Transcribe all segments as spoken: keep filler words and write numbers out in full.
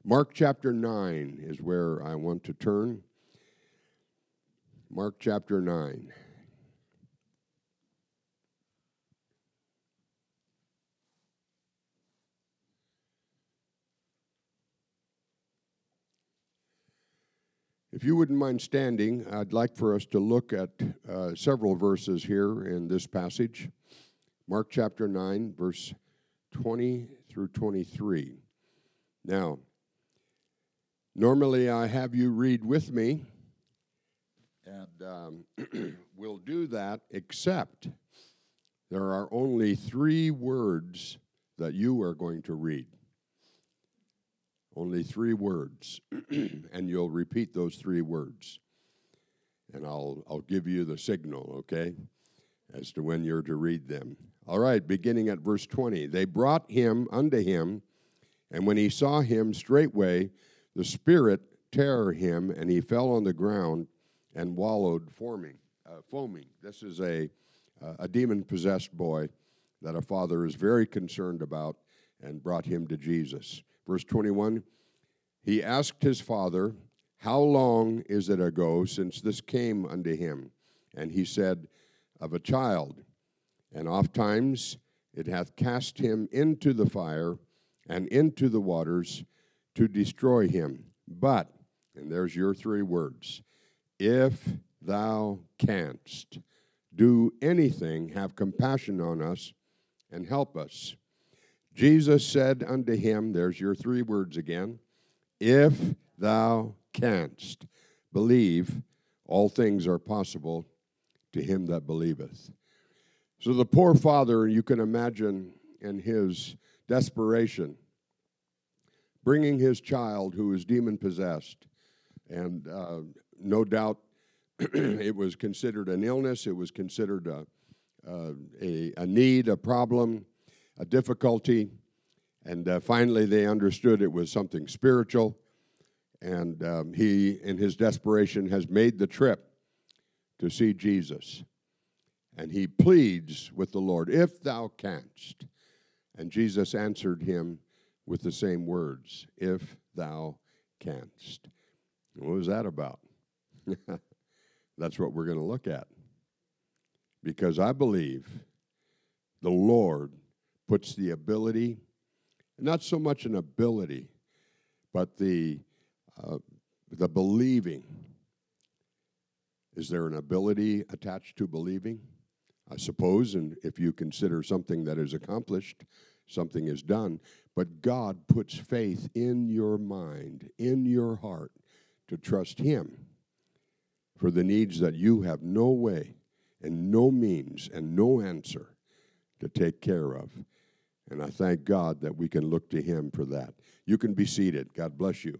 Mark chapter nine is where I want to turn. Mark chapter nine. If you wouldn't mind standing, I'd like for us to look at uh, several verses here in this passage. Mark chapter nine, verse twenty through twenty-three. Now, normally I have you read with me, and um, we'll do that, except there are only three words that you are going to read. Only three words, and you'll repeat those three words. And I'll I'll give you the signal, okay, as to when you're to read them. All right, beginning at verse twenty. They brought him unto him, and when he saw him straightway, the spirit tare him, and he fell on the ground and wallowed, foaming. Uh, foaming. This is a uh, a demon-possessed boy that a father is very concerned about, and brought him to Jesus. Verse twenty-one, he asked his father, how long is it ago since this came unto him? And he said, of a child. And ofttimes it hath cast him into the fire and into the waters to destroy him. But, and there's your three words, if thou canst do anything, have compassion on us and help us. Jesus said unto him, there's your three words again, if thou canst believe, all things are possible to him that believeth. So the poor father, you can imagine in his desperation, bringing his child who is demon-possessed, and uh, no doubt it was considered an illness, it was considered a, uh, a, a need, a problem, a difficulty, and uh, finally they understood it was something spiritual, and um, he, in his desperation, has made the trip to see Jesus, and he pleads with the Lord, if thou canst, and Jesus answered him with the same words, if thou canst. What was that about? That's what we're going to look at, because I believe the Lord puts the ability, not so much an ability, but the uh, the believing. Is there an ability attached to believing? I suppose, and if you consider something that is accomplished, something is done. But God puts faith in your mind, in your heart, to trust Him for the needs that you have no way and no means and no answer to take care of. And I thank God that we can look to Him for that. You can be seated. God bless you.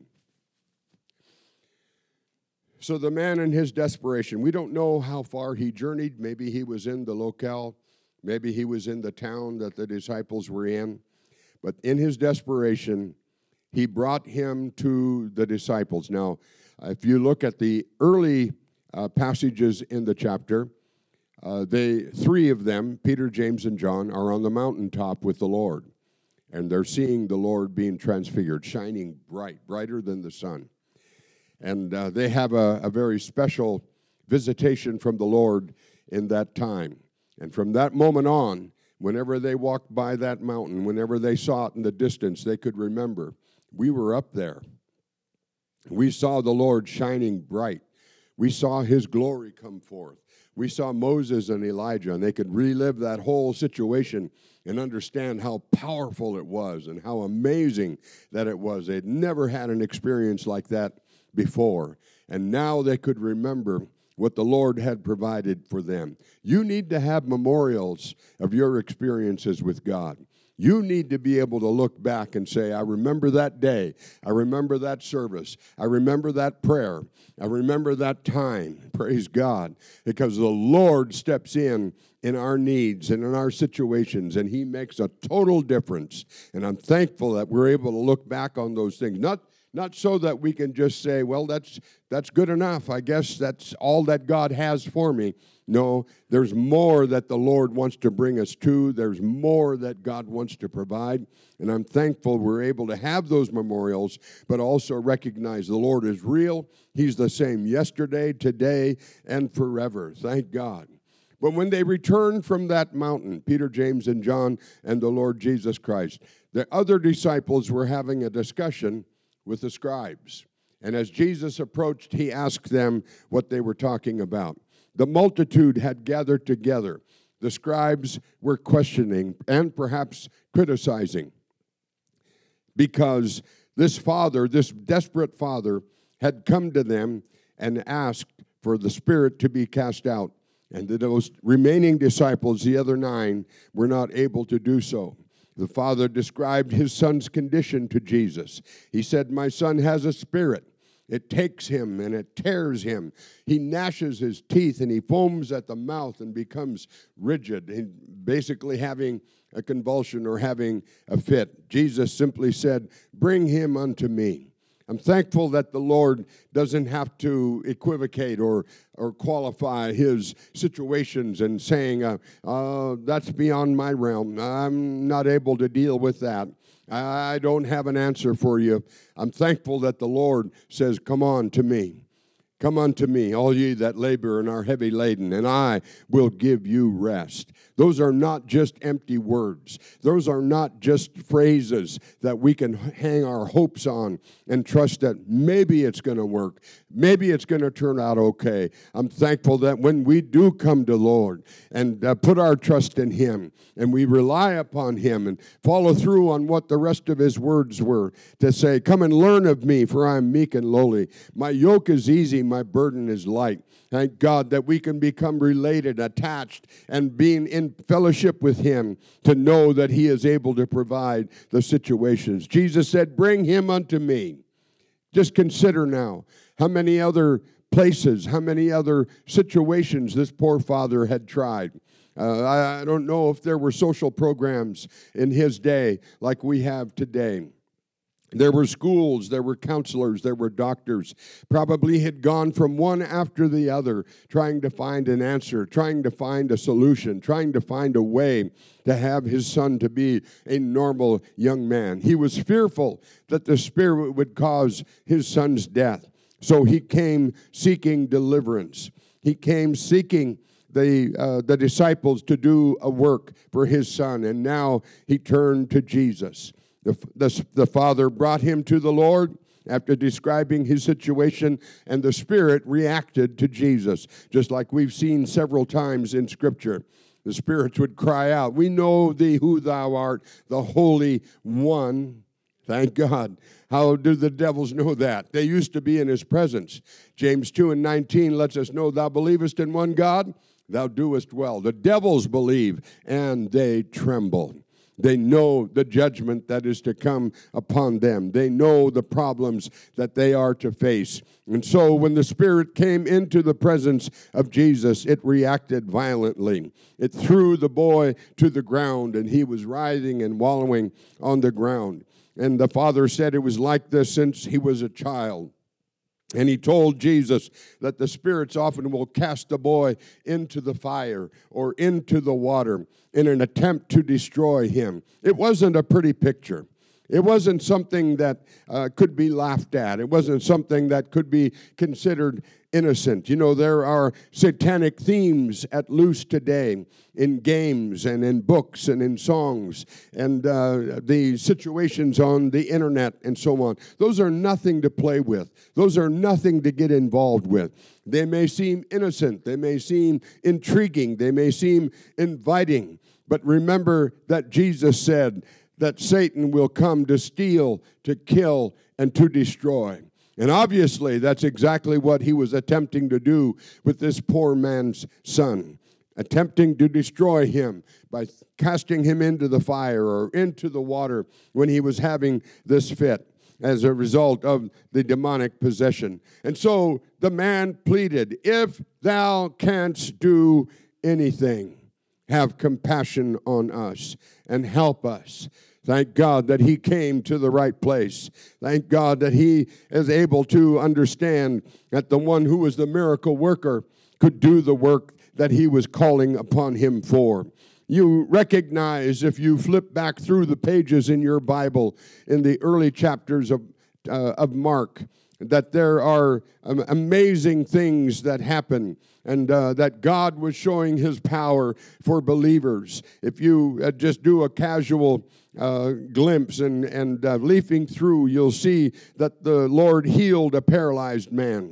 So the man in his desperation, we don't know how far he journeyed. Maybe he was in the locale. Maybe he was in the town that the disciples were in. But in his desperation, he brought him to the disciples. Now, if you look at the early uh, passages in the chapter, Uh, they, three of them, Peter, James, and John, are on the mountaintop with the Lord. And they're seeing the Lord being transfigured, shining bright, brighter than the sun. And uh, they have a, a very special visitation from the Lord in that time. And from that moment on, whenever they walked by that mountain, whenever they saw it in the distance, they could remember, we were up there. We saw the Lord shining bright. We saw His glory come forth. We saw Moses and Elijah, and they could relive that whole situation and understand how powerful it was and how amazing that it was. They'd never had an experience like that before, and now they could remember what the Lord had provided for them. You need to have memorials of your experiences with God. You need to be able to look back and say, I remember that day. I remember that service. I remember that prayer. I remember that time. Praise God. Because the Lord steps in in our needs and in our situations, and he makes a total difference. And I'm thankful that we're able to look back on those things, not not so that we can just say, well, that's that's good enough. I guess that's all that God has for me. No, there's more that the Lord wants to bring us to. There's more that God wants to provide. And I'm thankful we're able to have those memorials, but also recognize the Lord is real. He's the same yesterday, today, and forever. Thank God. But when they returned from that mountain, Peter, James, and John, and the Lord Jesus Christ, the other disciples were having a discussion with the scribes. And as Jesus approached, he asked them what they were talking about. The multitude had gathered together. The scribes were questioning and perhaps criticizing, because this father, this desperate father, had come to them and asked for the spirit to be cast out. And those remaining disciples, the other nine, were not able to do so. The father described his son's condition to Jesus. He said, "My son has a spirit. It takes him and it tears him. He gnashes his teeth and he foams at the mouth and becomes rigid, and basically having a convulsion or having a fit." Jesus simply said, "Bring him unto me." I'm thankful that the Lord doesn't have to equivocate or or qualify his situations and saying, uh, uh, that's beyond my realm. I'm not able to deal with that. I don't have an answer for you. I'm thankful that the Lord says, "Come on to me. Come unto me, all ye that labor and are heavy laden, and I will give you rest." Those are not just empty words. Those are not just phrases that we can hang our hopes on and trust that maybe it's going to work. Maybe it's going to turn out okay. I'm thankful that when we do come to Lord and uh, put our trust in him and we rely upon him and follow through on what the rest of his words were to say, "Come and learn of me, for I am meek and lowly. My yoke is easy, my burden is light." Thank God that we can become related, attached, and being in fellowship with him to know that he is able to provide the situations. Jesus said, "Bring him unto me." Just consider now how many other places, how many other situations this poor father had tried. Uh, I, I don't know if there were social programs in his day like we have today. There were schools, there were counselors, there were doctors. Probably had gone from one after the other, trying to find an answer, trying to find a solution, trying to find a way to have his son to be a normal young man. He was fearful that the spirit would cause his son's death. So he came seeking deliverance. He came seeking the uh, the disciples to do a work for his son, and now he turned to Jesus. The, the, the father brought him to the Lord after describing his situation, and the Spirit reacted to Jesus, just like we've seen several times in Scripture. The spirits would cry out, "We know thee who thou art, the Holy One." Thank God. How do the devils know that? They used to be in his presence. James two and nineteen lets us know, "Thou believest in one God, thou doest well." The devils believe, and they tremble. They know the judgment that is to come upon them. They know the problems that they are to face. And so when the Spirit came into the presence of Jesus, it reacted violently. It threw the boy to the ground, and he was writhing and wallowing on the ground. And the father said it was like this since he was a child. And he told Jesus that the spirits often will cast the boy into the fire or into the water in an attempt to destroy him. It wasn't a pretty picture. It wasn't something that uh, could be laughed at. It wasn't something that could be considered innocent. You know, there are satanic themes at loose today in games and in books and in songs and uh, the situations on the internet and so on. Those are nothing to play with. Those are nothing to get involved with. They may seem innocent. They may seem intriguing. They may seem inviting. But remember that Jesus said that Satan will come to steal, to kill, and to destroy. And obviously, that's exactly what he was attempting to do with this poor man's son, attempting to destroy him by casting him into the fire or into the water when he was having this fit as a result of the demonic possession. And so the man pleaded, "If thou canst do anything." have compassion on us and help us. Thank God that he came to the right place. Thank God that he is able to understand that the one who was the miracle worker could do the work that he was calling upon him for. You recognize, if you flip back through the pages in your Bible in the early chapters of, uh, of Mark, that there are um, amazing things that happen, and uh, that God was showing his power for believers. If you uh, just do a casual uh, glimpse and, and uh, leafing through, you'll see that the Lord healed a paralyzed man.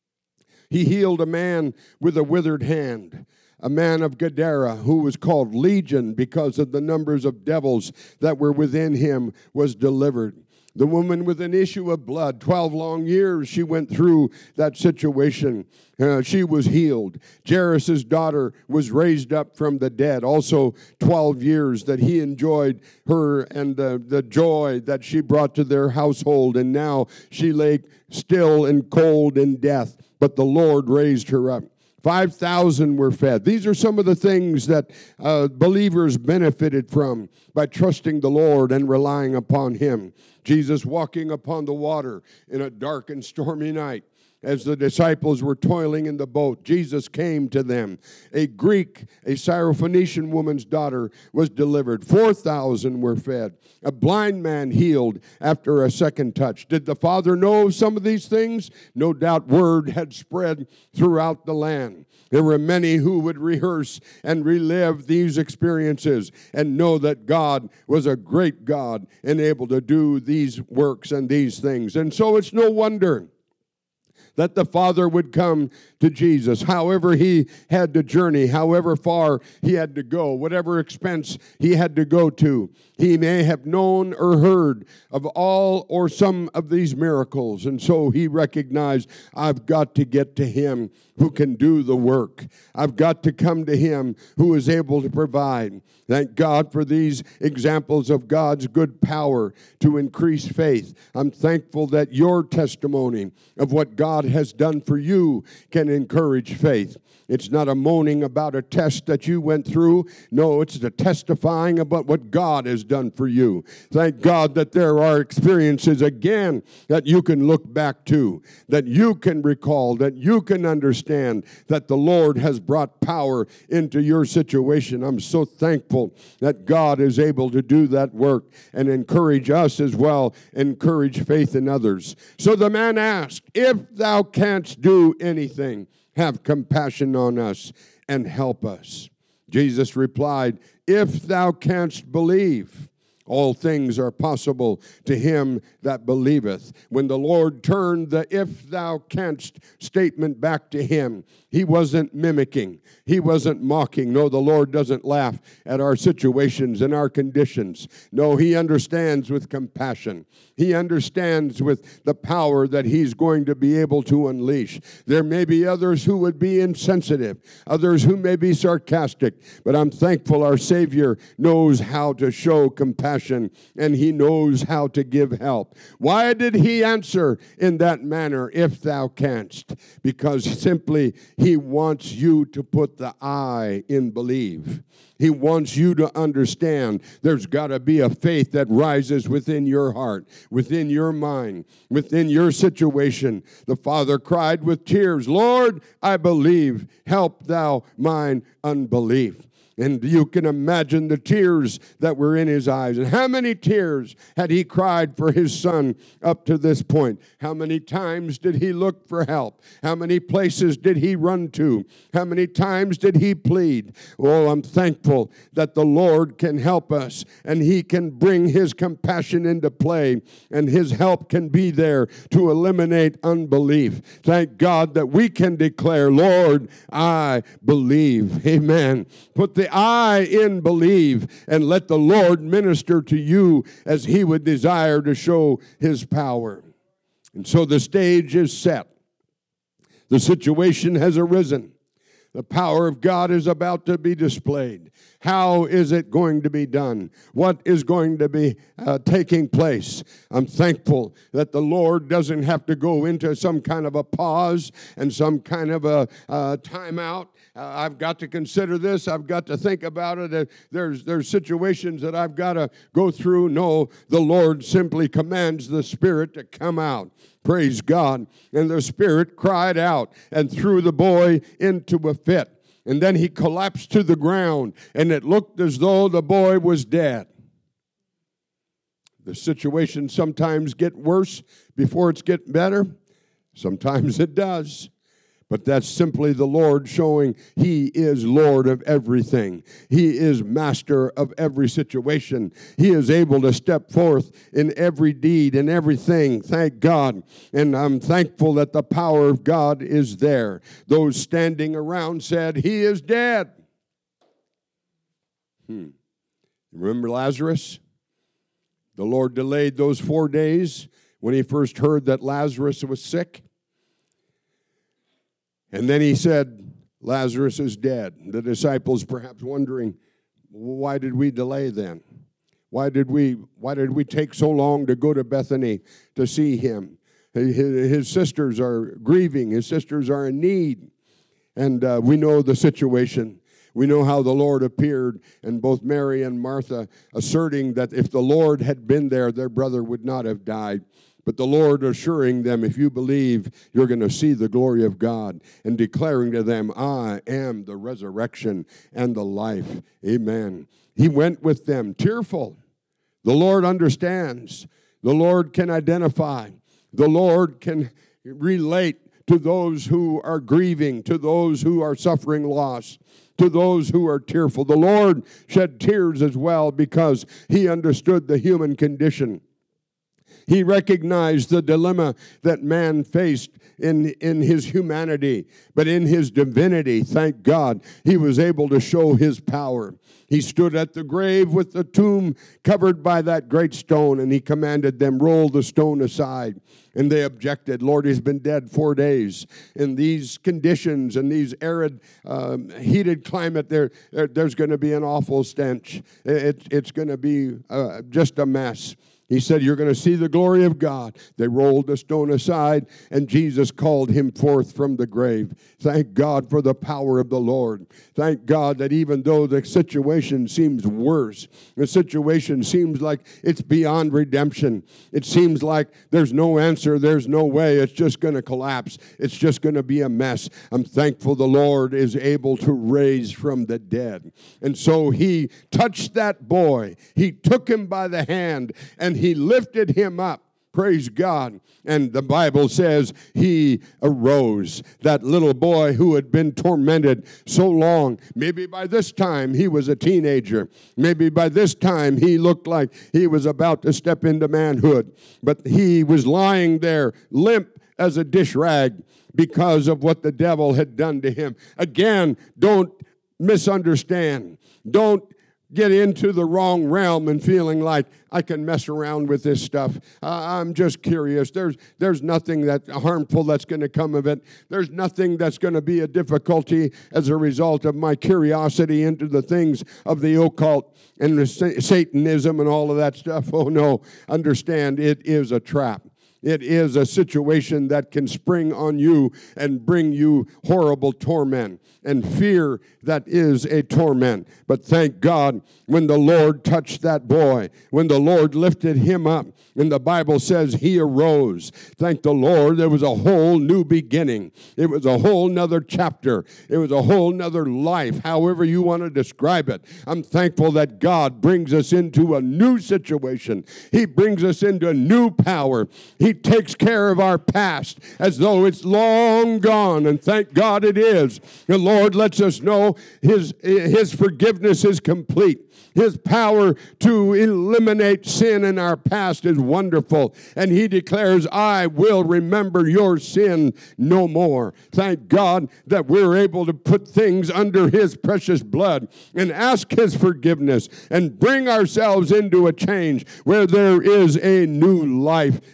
He healed a man with a withered hand, a man of Gadara who was called Legion because of the numbers of devils that were within him was delivered. The woman with an issue of blood, twelve long years she went through that situation. Uh, she was healed. Jairus' daughter was raised up from the dead. Also twelve years that he enjoyed her and the, the joy that she brought to their household. And now she lay still and cold in death, but the Lord raised her up. five thousand were fed. These are some of the things that uh, believers benefited from by trusting the Lord and relying upon him. Jesus walking upon the water in a dark and stormy night. As the disciples were toiling in the boat, Jesus came to them. A Greek, a Syrophoenician woman's daughter was delivered. four thousand were fed. A blind man healed after a second touch. Did the Father know some of these things? No doubt word had spread throughout the land. There were many who would rehearse and relive these experiences and know that God was a great God and able to do these works and these things. And so it's no wonder that the Father would come to Jesus, however he had to journey, however far he had to go, whatever expense he had to go to. He may have known or heard of all or some of these miracles, and so he recognized, I've got to get to him who can do the work. I've got to come to him who is able to provide. Thank God for these examples of God's good power to increase faith. I'm thankful that your testimony of what God has done for you can encourage faith. It's not a moaning about a test that you went through. No, it's the testifying about what God has done for you. Thank God that there are experiences again that you can look back to, that you can recall, that you can understand that the Lord has brought power into your situation. I'm so thankful that God is able to do that work and encourage us as well, encourage faith in others. So the man asked, if thou canst do anything, have compassion on us and help us. Jesus replied, if thou canst believe, all things are possible to him that believeth. When the Lord turned the if thou canst statement back to him, he wasn't mimicking. He wasn't mocking. No, the Lord doesn't laugh at our situations and our conditions. No, he understands with compassion. He understands with the power that he's going to be able to unleash. There may be others who would be insensitive, others who may be sarcastic, but I'm thankful our Savior knows how to show compassion and he knows how to give help. Why did he answer in that manner, if thou canst? Because simply he wants you to put the I in believe. He wants you to understand there's got to be a faith that rises within your heart, within your mind, within your situation. The father cried with tears, Lord, I believe, help thou mine unbelief. And you can imagine the tears that were in his eyes. And how many tears had he cried for his son up to this point? How many times did he look for help? How many places did he run to? How many times did he plead? Oh, I'm thankful that the Lord can help us and he can bring his compassion into play and his help can be there to eliminate unbelief. Thank God that we can declare, Lord, I believe. Amen. Put the I in believe and let the Lord minister to you as he would desire to show his power. And so the stage is set. The situation has arisen. The power of God is about to be displayed. How is it going to be done? What is going to be uh, taking place? I'm thankful that the Lord doesn't have to go into some kind of a pause and some kind of a uh, timeout. Uh, I've got to consider this. I've got to think about it. Uh, there's, there's situations that I've got to go through. No, the Lord simply commands the Spirit to come out. Praise God. And the Spirit cried out and threw the boy into a fit. And then he collapsed to the ground, and it looked as though the boy was dead. The situation sometimes gets worse before it's getting better. Sometimes it does. But that's simply the Lord showing He is Lord of everything. He is master of every situation. He is able to step forth in every deed and everything. Thank God. And I'm thankful that the power of God is there. Those standing around said, He is dead. Hmm. Remember Lazarus? The Lord delayed those four days when He first heard that Lazarus was sick. And then He said, Lazarus is dead. The disciples perhaps wondering, why did we delay then? Why did we, why did we take so long to go to Bethany to see him? His, his sisters are grieving. His sisters are in need. And uh, we know the situation. We know how the Lord appeared, and both Mary and Martha asserting that if the Lord had been there, their brother would not have died. But the Lord assuring them, if you believe, you're going to see the glory of God, and declaring to them, I am the resurrection and the life. Amen. He went with them tearful. The Lord understands. The Lord can identify. The Lord can relate to those who are grieving, to those who are suffering loss, to those who are tearful. The Lord shed tears as well because He understood the human condition. He recognized the dilemma that man faced in, in his humanity, but in his divinity, thank God, He was able to show His power. He stood at the grave with the tomb covered by that great stone, and He commanded them, roll the stone aside. And they objected. Lord, he's been dead four days. In these conditions, in these arid, um, heated climate, there, there there's going to be an awful stench. It, it's going to be uh, just a mess. He said, you're going to see the glory of God. They rolled the stone aside, and Jesus called him forth from the grave. Thank God for the power of the Lord. Thank God that even though the situation seems worse, the situation seems like it's beyond redemption. It seems like there's no answer, there's no way, it's just going to collapse. It's just going to be a mess. I'm thankful the Lord is able to raise from the dead. And so He touched that boy. He took him by the hand, and He lifted him up. Praise God. And the Bible says he arose. That little boy who had been tormented so long, maybe by this time he was a teenager. Maybe by this time he looked like he was about to step into manhood. But he was lying there limp as a dish rag because of what the devil had done to him. Again, don't misunderstand. Don't get into the wrong realm and feeling like I can mess around with this stuff. Uh, I'm just curious. There's there's nothing that harmful that's going to come of it. There's nothing that's going to be a difficulty as a result of my curiosity into the things of the occult and the Satanism and all of that stuff. Oh no, understand, it is a trap. It is a situation that can spring on you and bring you horrible torment and fear that is a torment. But thank God when the Lord touched that boy, when the Lord lifted him up, and the Bible says he arose. Thank the Lord, there was a whole new beginning. It was a whole nother chapter. It was a whole nother life, however you want to describe it. I'm thankful that God brings us into a new situation. He brings us into new power. He takes care of our past as though it's long gone, and thank God it is. The Lord lets us know His, His forgiveness is complete. His power to eliminate sin in our past is wonderful. And He declares, I will remember your sin no more. Thank God that we're able to put things under His precious blood and ask His forgiveness and bring ourselves into a change where there is a new life that the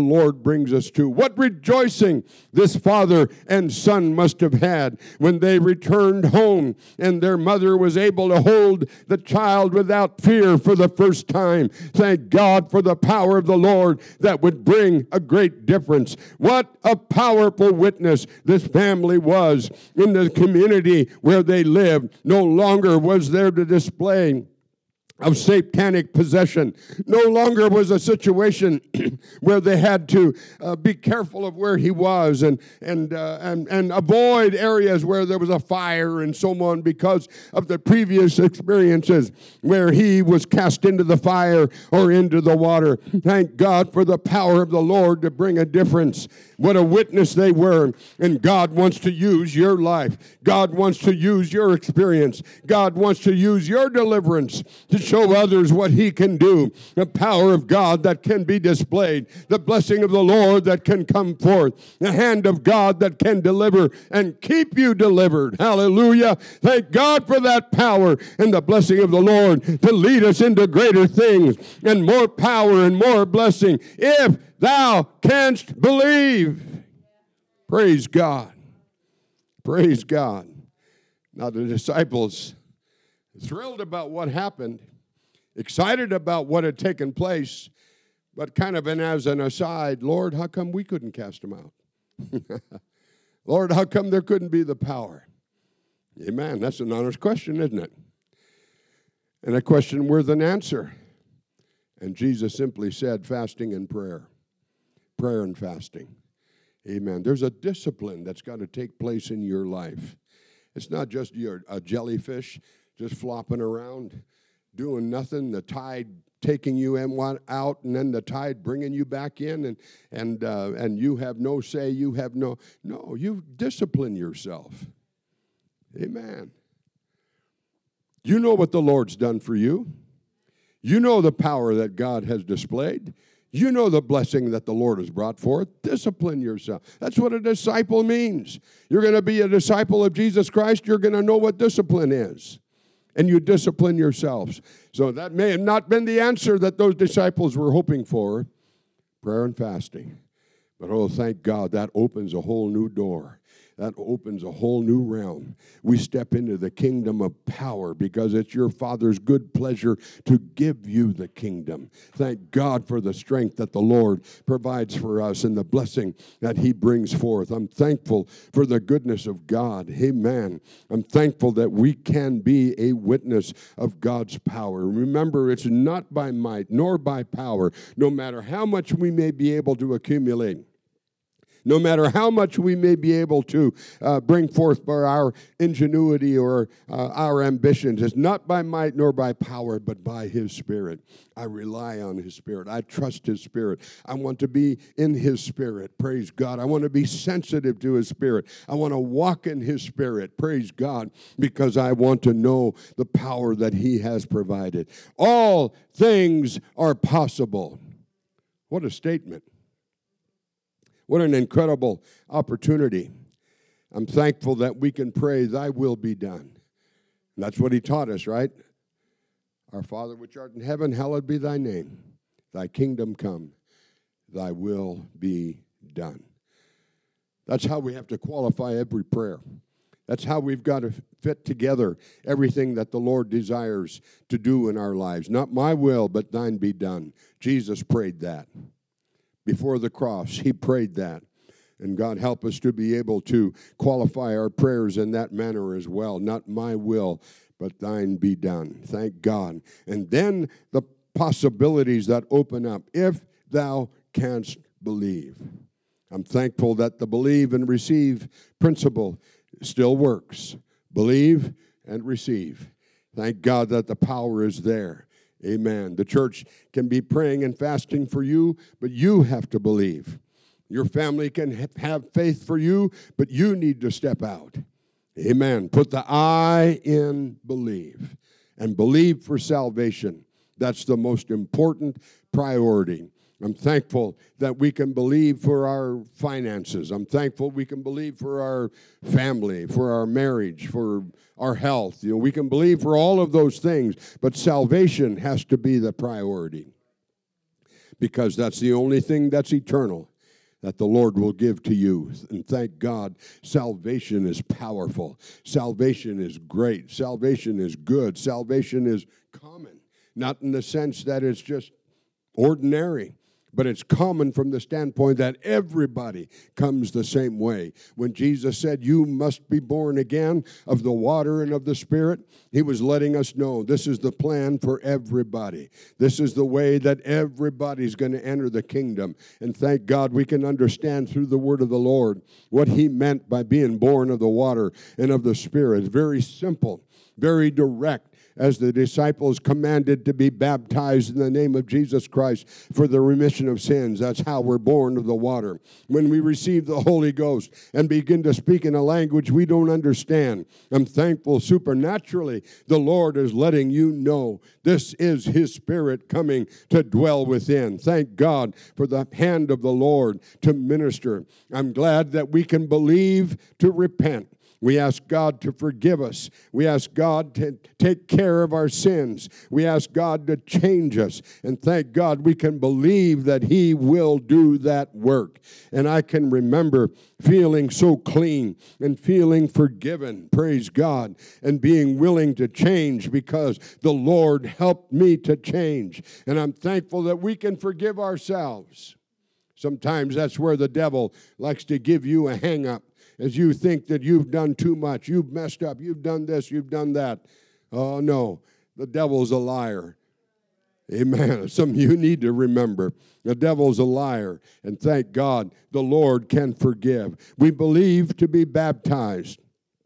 Lord brings us to. What rejoicing this father and son must have had when they returned home and their mother was able to hold the child without fear for the first time. Thank God for the power of the Lord that would bring a great difference. What a powerful witness this family was in the community where they lived. No longer was there to display of satanic possession. No longer was a situation where they had to uh, be careful of where he was and and, uh, and and avoid areas where there was a fire and so on because of the previous experiences where he was cast into the fire or into the water. Thank God for the power of the Lord to bring a difference. What a witness they were. And God wants to use your life. God wants to use your experience. God wants to use your deliverance to show others what he can do. The power of God that can be displayed. The blessing of the Lord that can come forth. The hand of God that can deliver and keep you delivered. Hallelujah. Thank God for that power and the blessing of the Lord to lead us into greater things and more power and more blessing. If thou canst believe. Praise God. Praise God. Now the disciples, thrilled about what happened, excited about what had taken place, but kind of an as an aside, Lord, how come we couldn't cast them out? Lord, how come there couldn't be the power? Amen. That's an honest question, isn't it? And a question worth an answer. And Jesus simply said, fasting and prayer. Prayer and fasting. Amen. There's a discipline that's got to take place in your life. It's not just you're a jellyfish just flopping around, doing nothing, the tide taking you in one out, and then the tide bringing you back in, and and uh, and you have no say, you have no, no, you discipline yourself. Amen. You know what the Lord's done for you. You know the power that God has displayed. You know the blessing that the Lord has brought forth. Discipline yourself. That's what a disciple means. You're going to be a disciple of Jesus Christ. You're going to know what discipline is. And you discipline yourselves. So that may have not been the answer that those disciples were hoping for. Prayer and fasting. But oh, thank God, that opens a whole new door. That opens a whole new realm. We step into the kingdom of power because it's your Father's good pleasure to give you the kingdom. Thank God for the strength that the Lord provides for us and the blessing that he brings forth. I'm thankful for the goodness of God. Amen. I'm thankful that we can be a witness of God's power. Remember, it's not by might nor by power, no matter how much we may be able to accumulate. No matter how much we may be able to uh, bring forth by our ingenuity or uh, our ambitions, it's not by might nor by power, but by his Spirit. I rely on his Spirit. I trust his Spirit. I want to be in his Spirit. Praise God. I want to be sensitive to his Spirit. I want to walk in his Spirit. Praise God, because I want to know the power that he has provided. All things are possible. What a statement. What an incredible opportunity. I'm thankful that we can pray, thy will be done. And that's what he taught us, right? Our Father which art in heaven, hallowed be thy name. Thy kingdom come, thy will be done. That's how we have to qualify every prayer. That's how we've got to fit together everything that the Lord desires to do in our lives. Not my will, but thine be done. Jesus prayed that. Before the cross, he prayed that. And God help us to be able to qualify our prayers in that manner as well. Not my will, but thine be done. Thank God. And then the possibilities that open up, if thou canst believe. I'm thankful that the believe and receive principle still works. Believe and receive. Thank God that the power is there. Amen. The church can be praying and fasting for you, but you have to believe. Your family can have faith for you, but you need to step out. Amen. Put the I in believe and believe for salvation. That's the most important priority. I'm thankful that we can believe for our finances. I'm thankful we can believe for our family, for our marriage, for our health. You know, we can believe for all of those things, but salvation has to be the priority. because that's the only thing that's eternal that the Lord will give to you. And thank God, salvation is powerful. Salvation is great. Salvation is good. Salvation is common. Not in the sense that it's just ordinary, but it's common from the standpoint that everybody comes the same way. When Jesus said, you must be born again of the water and of the Spirit, he was letting us know this is the plan for everybody. This is the way that everybody's going to enter the kingdom. And thank God we can understand through the word of the Lord what he meant by being born of the water and of the Spirit. Very simple, very direct. As the disciples commanded to be baptized in the name of Jesus Christ for the remission of sins. That's how we're born of the water. When we receive the Holy Ghost and begin to speak in a language we don't understand, I'm thankful supernaturally the Lord is letting you know this is his Spirit coming to dwell within. Thank God for the hand of the Lord to minister. I'm glad that we can believe to repent. We ask God to forgive us. We ask God to take care of our sins. We ask God to change us. And thank God we can believe that he will do that work. And I can remember feeling so clean and feeling forgiven, praise God, and being willing to change because the Lord helped me to change. And I'm thankful that we can forgive ourselves. Sometimes that's where the devil likes to give you a hang-up. As you think that you've done too much, you've messed up, you've done this, you've done that. Oh, no, the devil's a liar. Amen. Some of you need to remember, the devil's a liar. And thank God the Lord can forgive. We believe to be baptized.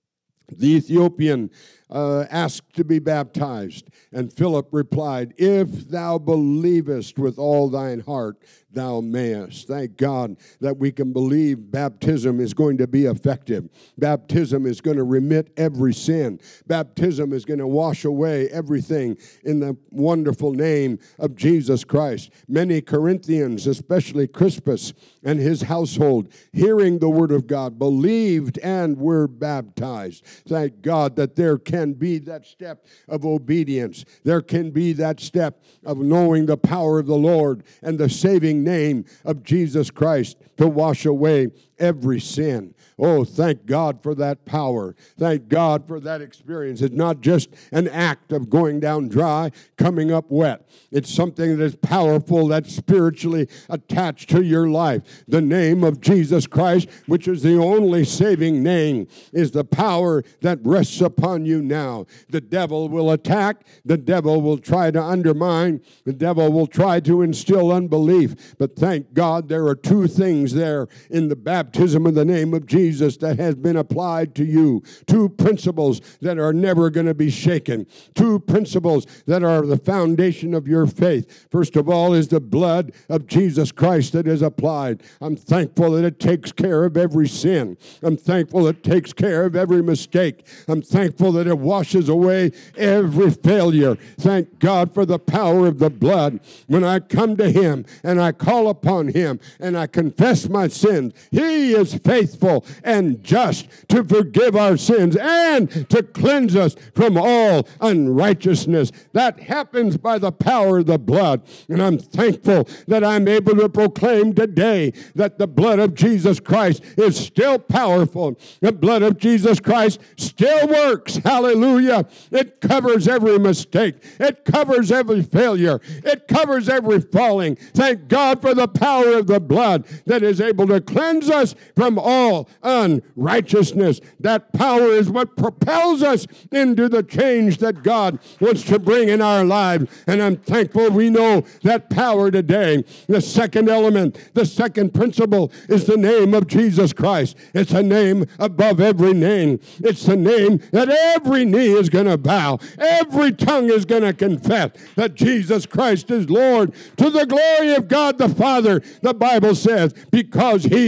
The Ethiopian uh, asked to be baptized, and Philip replied, if thou believest with all thine heart, thou mayest. Thank God that we can believe baptism is going to be effective. Baptism is going to remit every sin. Baptism is going to wash away everything in the wonderful name of Jesus Christ. Many Corinthians, especially Crispus and his household, hearing the word of God, believed and were baptized. Thank God that there can be that step of obedience. There can be that step of knowing the power of the Lord and the saving name of Jesus Christ to wash away every sin. Oh, thank God for that power. Thank God for that experience. It's not just an act of going down dry, coming up wet. It's something that is powerful, that's spiritually attached to your life. The name of Jesus Christ, which is the only saving name, is the power that rests upon you now. The devil will attack. The devil will try to undermine. The devil will try to instill unbelief. But thank God there are two things there in the baptism of the name of Jesus that has been applied to you. Two principles that are never going to be shaken. Two principles that are the foundation of your faith. First of all is the blood of Jesus Christ that is applied. I'm thankful that it takes care of every sin. I'm thankful it takes care of every mistake. I'm thankful that it washes away every failure. Thank God for the power of the blood. When I come to him and I call upon him and I confess my sins, he is faithful and just to forgive our sins and to cleanse us from all unrighteousness. That happens by the power of the blood. And I'm thankful that I'm able to proclaim today that the blood of Jesus Christ is still powerful. The blood of Jesus Christ still works. Hallelujah. It covers every mistake. It covers every failure. It covers every falling. Thank God for the power of the blood that is able to cleanse us from all unrighteousness. That power is what propels us into the change that God wants to bring in our lives. And I'm thankful we know that power today. The second element, the second principle is the name of Jesus Christ. It's a name above every name. It's the name that every knee is going to bow. Every tongue is going to confess that Jesus Christ is Lord to the glory of God the Father. The Bible says, because he is the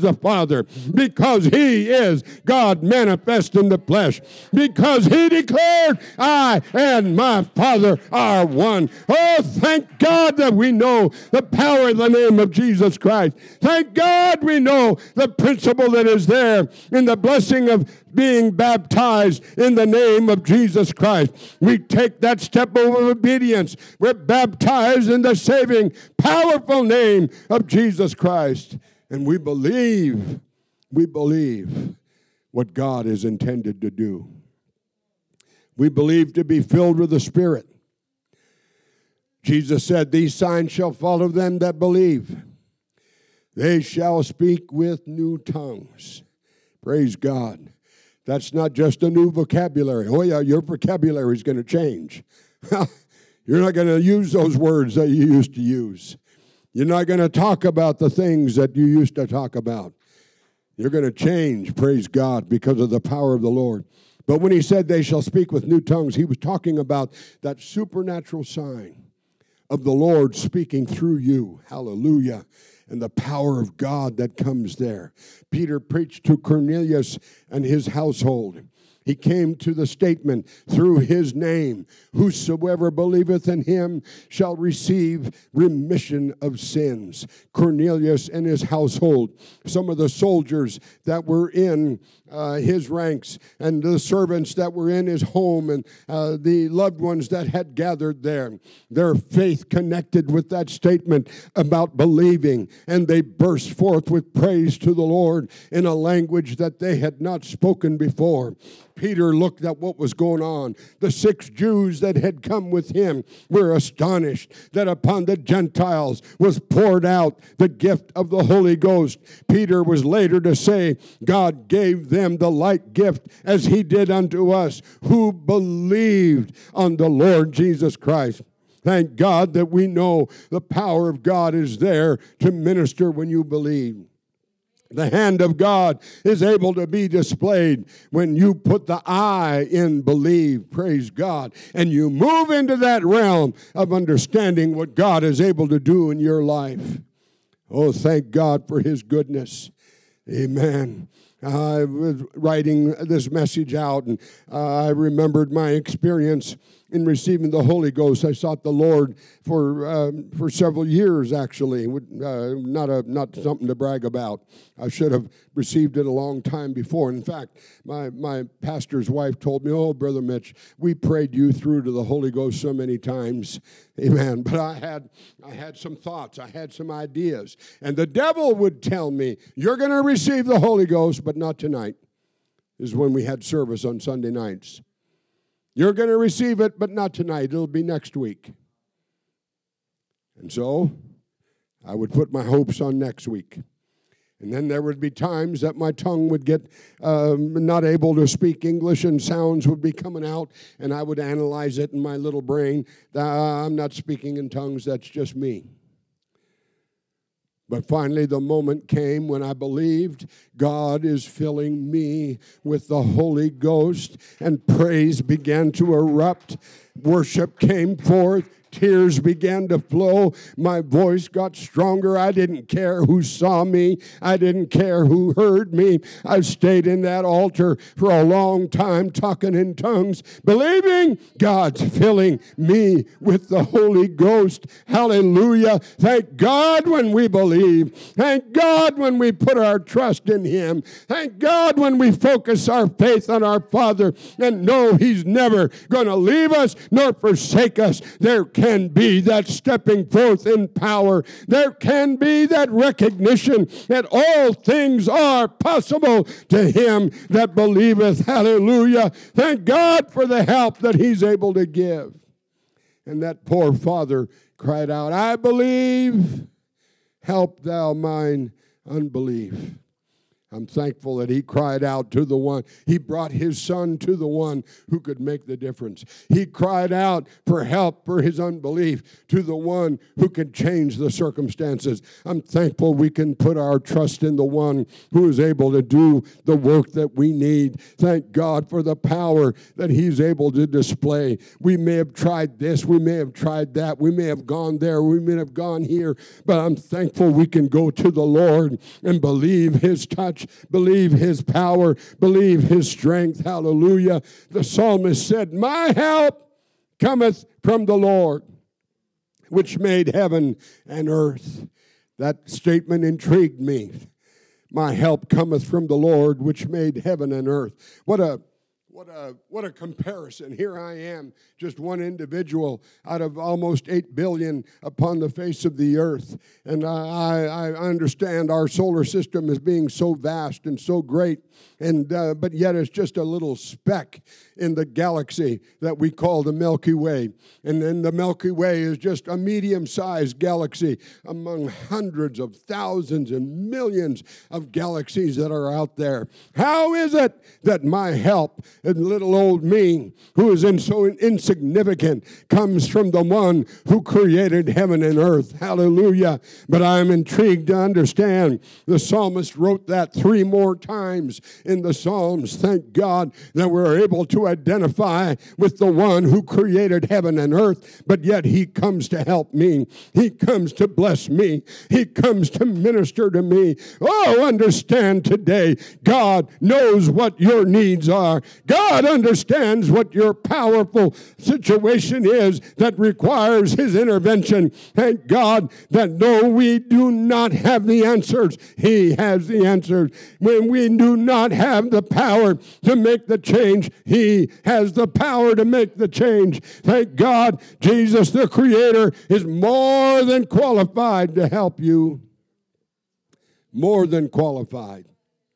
the Father, because he is God manifest in the flesh, because he declared, I and my Father are one. Oh, thank God that we know the power of the name of Jesus Christ. Thank God we know the principle that is there in the blessing of being baptized in the name of Jesus Christ. We take that step of obedience. We're baptized in the saving, powerful name of Jesus Christ. And we believe, we believe what God is intended to do. We believe to be filled with the Spirit. Jesus said, these signs shall follow them that believe. They shall speak with new tongues. Praise God. That's not just a new vocabulary. Oh, yeah, your vocabulary is going to change. You're not going to use those words that you used to use. You're not going to talk about the things that you used to talk about. You're going to change, praise God, because of the power of the Lord. But when he said they shall speak with new tongues, he was talking about that supernatural sign of the Lord speaking through you. Hallelujah. And the power of God that comes there. Peter preached to Cornelius and his household. He came to the statement through his name, whosoever believeth in him shall receive remission of sins. Cornelius and his household, some of the soldiers that were in uh, his ranks, and the servants that were in his home, and uh, the loved ones that had gathered there, their faith connected with that statement about believing, and they burst forth with praise to the Lord in a language that they had not spoken before. Peter looked at what was going on. The six Jews that had come with him were astonished that upon the Gentiles was poured out the gift of the Holy Ghost. Peter was later to say, God gave them the like gift as he did unto us who believed on the Lord Jesus Christ. Thank God that we know the power of God is there to minister when you believe. The hand of God is able to be displayed when you put the I in believe, praise God, and you move into that realm of understanding what God is able to do in your life. Oh, thank God for his goodness. Amen. I was writing this message out, and uh, I remembered my experience in receiving the Holy Ghost. I sought the Lord for uh, for several years, actually. Uh, not a not something to brag about. I should have received it a long time before. In fact, my my pastor's wife told me, "Oh, Brother Mitch, we prayed you through to the Holy Ghost so many times." Amen. But I had I had some thoughts. I had some ideas, and the devil would tell me, "You're going to receive the Holy Ghost, but not tonight." This is when we had service on Sunday nights. You're going to receive it, but not tonight. It'll be next week. And so I would put my hopes on next week. And then there would be times that my tongue would get um, not able to speak English, and sounds would be coming out, and I would analyze it in my little brain. Uh, I'm not speaking in tongues. That's just me. But finally, the moment came when I believed God is filling me with the Holy Ghost, and praise began to erupt. Worship came forth. Tears began to flow. My voice got stronger. I didn't care who saw me. I didn't care who heard me. I stayed in that altar for a long time talking in tongues, believing God's filling me with the Holy Ghost. Hallelujah. Thank God when we believe. Thank God when we put our trust in him. Thank God when we focus our faith on our Father and know he's never going to leave us nor forsake us. There can be that stepping forth in power. There can be that recognition that all things are possible to him that believeth. Hallelujah. Thank God for the help that he's able to give. And that poor father cried out, I believe, help thou mine unbelief. I'm thankful that he cried out to the one. He brought his son to the one who could make the difference. He cried out for help for his unbelief to the one who could change the circumstances. I'm thankful we can put our trust in the one who is able to do the work that we need. Thank God for the power that he's able to display. We may have tried this, we may have tried that, we may have gone there, we may have gone here, but I'm thankful we can go to the Lord and believe his touch, believe his power, believe his strength. Hallelujah. The psalmist said, my help cometh from the Lord, which made heaven and earth. That statement intrigued me. My help cometh from the Lord, which made heaven and earth. What a What a what a comparison. Here I am, just one individual out of almost eight billion upon the face of the earth. And I, I understand our solar system as being so vast and so great, and uh, but yet it's just a little speck in the galaxy that we call the Milky Way. And then the Milky Way is just a medium-sized galaxy among hundreds of thousands and millions of galaxies that are out there. How is it that my help and little old me, who is in so insignificant, comes from the one who created heaven and earth? Hallelujah. But I'm intrigued to understand the psalmist wrote that three more times in the Psalms. Thank God that we're able to identify with the one who created heaven and earth, but yet he comes to help me. He comes to bless me. He comes to minister to me. Oh, understand today, God knows what your needs are. God understands what your powerful situation is that requires his intervention. Thank God that though we do not have the answers, he has the answers. When we do not have the power to make the change, he has the power to make the change. Thank God, Jesus the Creator is more than qualified to help you. More than qualified.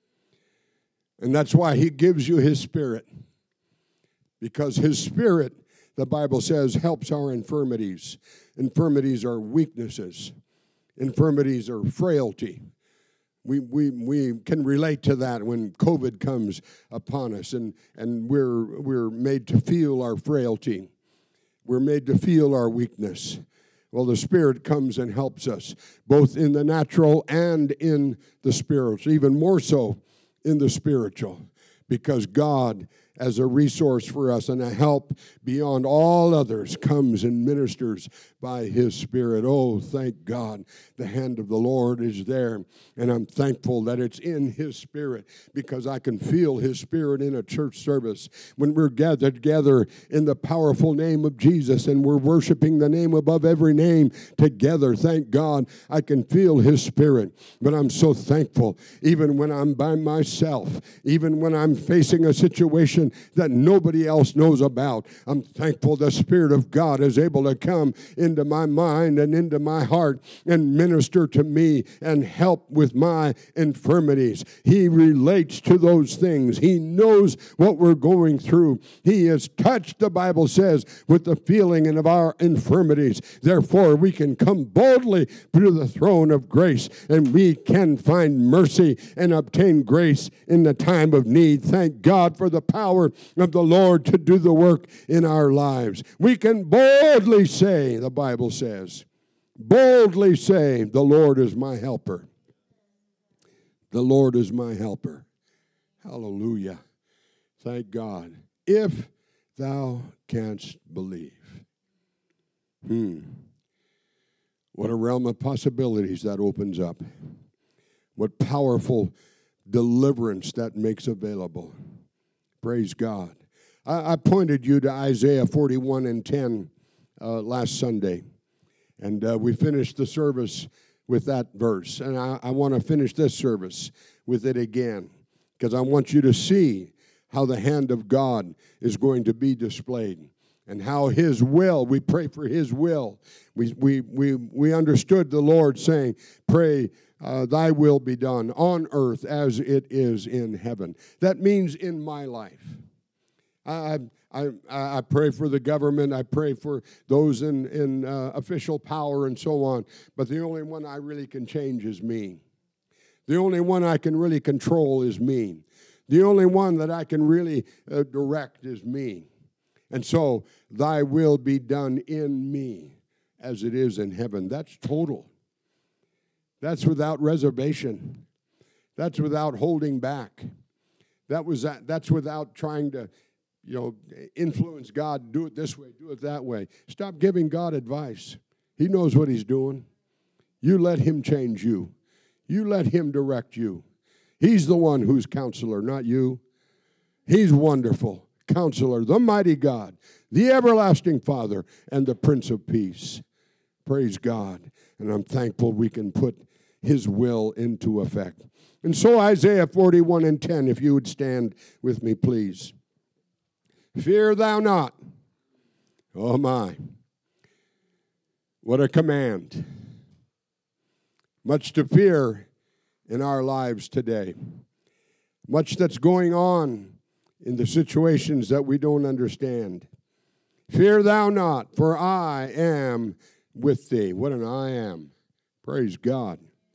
And that's why he gives you his Spirit. Because his Spirit, the Bible says, helps our infirmities. Infirmities are weaknesses. Infirmities are frailty. We, we, we can relate to that when COVID comes upon us, and, and we're, we're made to feel our frailty. We're made to feel our weakness. Well, the Spirit comes and helps us, both in the natural and in the spiritual, even more so in the spiritual, because God, as a resource for us and a help beyond all others, comes and ministers by his Spirit. Oh, thank God. The hand of the Lord is there, and I'm thankful that it's in his Spirit, because I can feel his Spirit in a church service when we're gathered together in the powerful name of Jesus and we're worshiping the name above every name together. Thank God I can feel his Spirit. But I'm so thankful, even when I'm by myself, even when I'm facing a situation that nobody else knows about, I'm thankful the Spirit of God is able to come into my mind and into my heart and minister to me and help with my infirmities. He relates to those things. He knows what we're going through. He is touched, the Bible says, with the feeling of our infirmities. Therefore, we can come boldly to the throne of grace, and we can find mercy and obtain grace in the time of need. Thank God for the power of the Lord to do the work in our lives. We can boldly say, the Bible says, boldly say, the Lord is my helper. The Lord is my helper. Hallelujah. Thank God. If thou canst believe. Hmm. What a realm of possibilities that opens up. What powerful deliverance that makes available. Praise God. I, I pointed you to Isaiah forty-one and ten uh, last Sunday. And uh, we finished the service with that verse. And I, I want to finish this service with it again, because I want you to see how the hand of God is going to be displayed and how his will, we pray for his will. We, we, we, we understood the Lord saying, pray, uh, thy will be done on earth as it is in heaven. That means in my life. I, I, I pray for the government. I pray for those in, in uh, official power and so on. But the only one I really can change is me. The only one I can really control is me. The only one that I can really uh, direct is me. And so, thy will be done in me as it is in heaven. That's total. That's without reservation. That's without holding back. That was that, that's without trying to, you know, influence God. Do it this way, do it that way. Stop giving God advice. He knows what he's doing. You let him change you. You let him direct you. He's the one who's counselor, not you. He's wonderful. Counselor, the mighty God, the everlasting Father, and the Prince of Peace. Praise God. And I'm thankful we can put his will into effect. And so Isaiah forty-one and ten, if you would stand with me, please. Fear thou not. Oh my. What a command. Much to fear in our lives today. Much that's going on in the situations that we don't understand. Fear thou not, for I am with thee. What an I am. Praise God.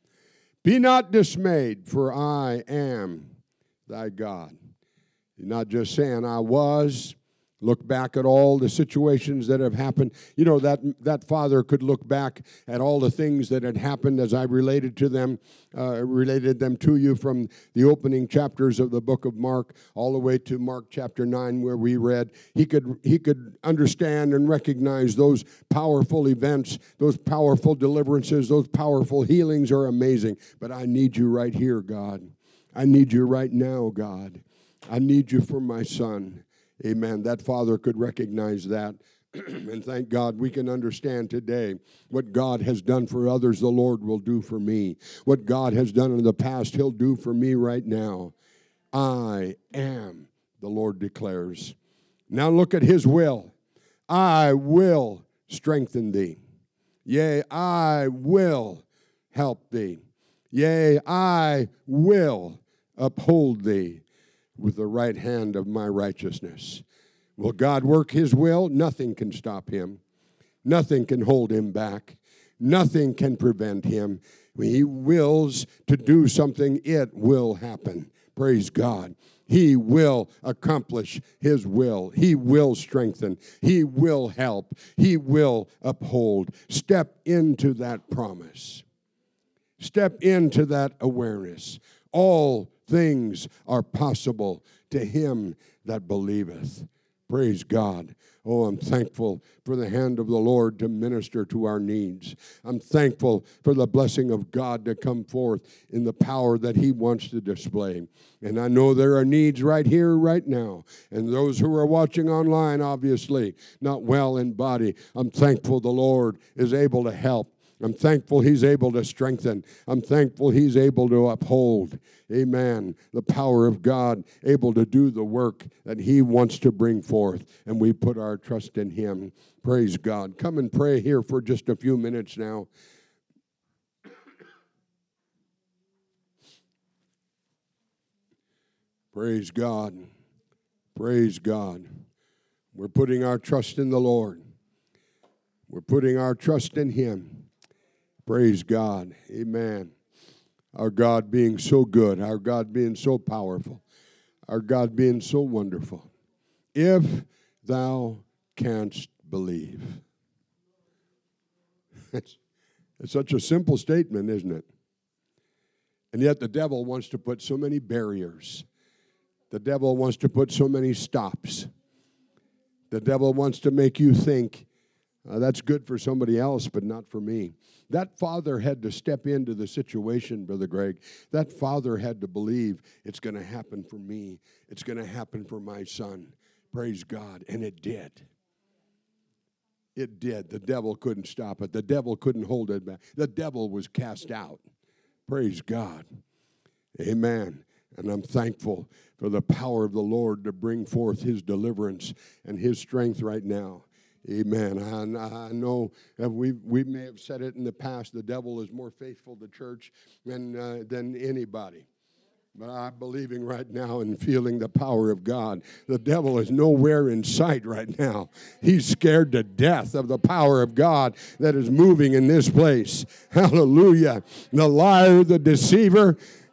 Be not dismayed, for I am thy God. You're not just saying I was. Look back at all the situations that have happened. You know, that that father could look back at all the things that had happened as I related to them, uh, related them to you from the opening chapters of the book of Mark all the way to Mark chapter nine where we read. He could he could understand and recognize those powerful events, those powerful deliverances, those powerful healings are amazing. But I need you right here, God. I need you right now, God. I need you for my son. Amen. That father could recognize that. And thank God we can understand today what God has done for others, the Lord will do for me. What God has done in the past, he'll do for me right now. I am, the Lord declares. Now look at his will. I will strengthen thee. Yea, I will help thee. Yea, I will uphold thee with the right hand of my righteousness. Will God work his will? Nothing can stop him. Nothing can hold him back. Nothing can prevent him. When he wills to do something, it will happen. Praise God. He will accomplish his will. He will strengthen. He will help. He will uphold. Step into that promise. Step into that awareness. All things are possible to him that believeth. Praise God. Oh, I'm thankful for the hand of the Lord to minister to our needs. I'm thankful for the blessing of God to come forth in the power that he wants to display. And I know there are needs right here, right now. And those who are watching online, obviously, not well in body, I'm thankful the Lord is able to help. I'm thankful he's able to strengthen. I'm thankful he's able to uphold. Amen. The power of God, able to do the work that he wants to bring forth. And we put our trust in him. Praise God. Come and pray here for just a few minutes now. Praise God. Praise God. We're putting our trust in the Lord. We're putting our trust in him. Praise God. Amen. Our God being so good, our God being so powerful, our God being so wonderful. If thou canst believe. It's, it's such a simple statement, isn't it? And yet the devil wants to put so many barriers. The devil wants to put so many stops. The devil wants to make you think, Uh, that's good for somebody else, but not for me. That father had to step into the situation, Brother Greg. That father had to believe it's going to happen for me. It's going to happen for my son. Praise God. And it did. It did. The devil couldn't stop it. The devil couldn't hold it back. The devil was cast out. Praise God. Amen. And I'm thankful for the power of the Lord to bring forth his deliverance and his strength right now. Amen. I, I know that we we may have said it in the past, the devil is more faithful to church than, uh, than anybody. But I'm believing right now and feeling the power of God. The devil is nowhere in sight right now. He's scared to death of the power of God that is moving in this place. Hallelujah. The liar, the deceiver,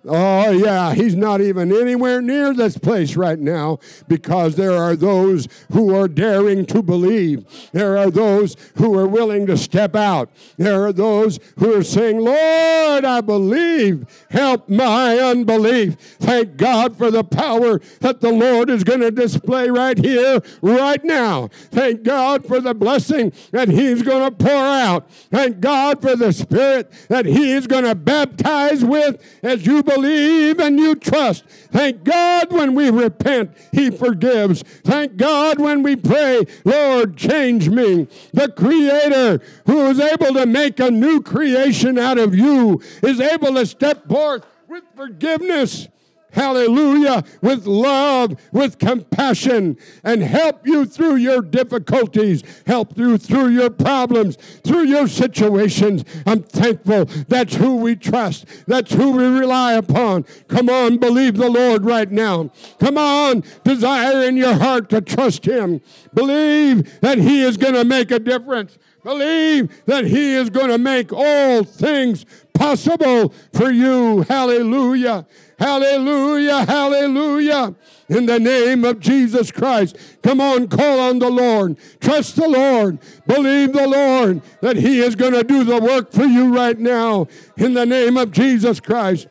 Oh, yeah, he's not even anywhere near this place right now because there are those who are daring to believe. There are those who are willing to step out. There are those who are saying, Lord, I believe. Help my unbelief. Thank God for the power that the Lord is going to display right here, right now. Thank God for the blessing that he's going to pour out. Thank God for the Spirit that he is going to baptize with as you believe and you trust. Thank God when we repent, he forgives. Thank God when we pray, Lord, change me. The Creator who is able to make a new creation out of you is able to step forth with forgiveness. Hallelujah, with love, with compassion, and help you through your difficulties, help you through your problems, through your situations. I'm thankful that's who we trust. That's who we rely upon. Come on, believe the Lord right now. Come on, desire in your heart to trust him. Believe that he is going to make a difference. Believe that he is going to make all things possible for you. Hallelujah. Hallelujah. Hallelujah. In the name of Jesus Christ. Come on, call on the Lord. Trust the Lord. Believe the Lord that he is going to do the work for you right now. In the name of Jesus Christ.